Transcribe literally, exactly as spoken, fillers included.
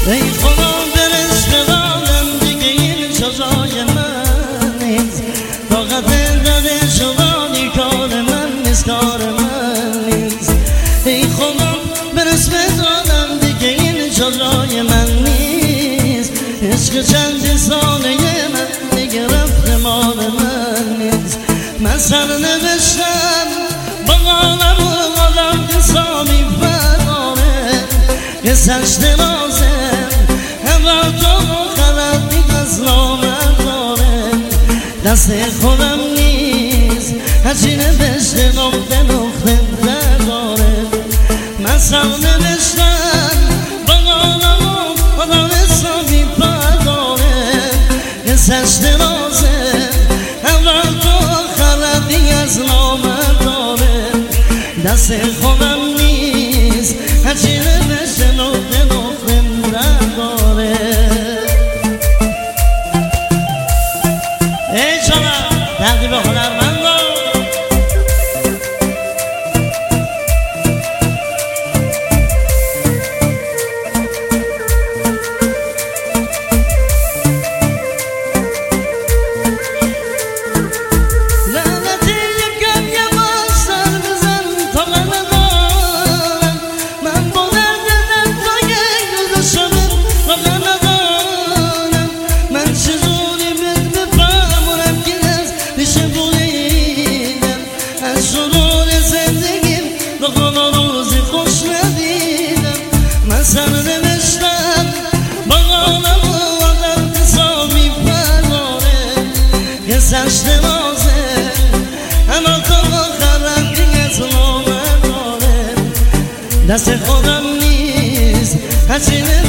ای خدا برس به عالم دیگه این جزای من نیست، طاقت دل شدانی کار من نیست، کار من نیست. ای خدا برس به عالم دیگه این جزای من نیست، عشق چند ساله من دیگه رفت مال من نیست. من سر نوشتم با قلم و قلم قصامی فراره، قصه‌اش درازه اول تا آخرت دید از نامم داره، دست خودم نیست هرچی نوشته نقطه نقطه نداره. من سر نوشتم با قلم و قلم قصامی فراره، قصه‌اش درازه اول تا آخرت دید از نامم داره، دست خودم نیست هرچی نوشته نقطه نقطه نداره. ای جانم تقدیم هنرمندان سر نوشتم با قلم و قلم قصامی فراره، قصه‌اش درازه اما تا آخرت دیگه از نامم داره، دست خودم نیست هرچی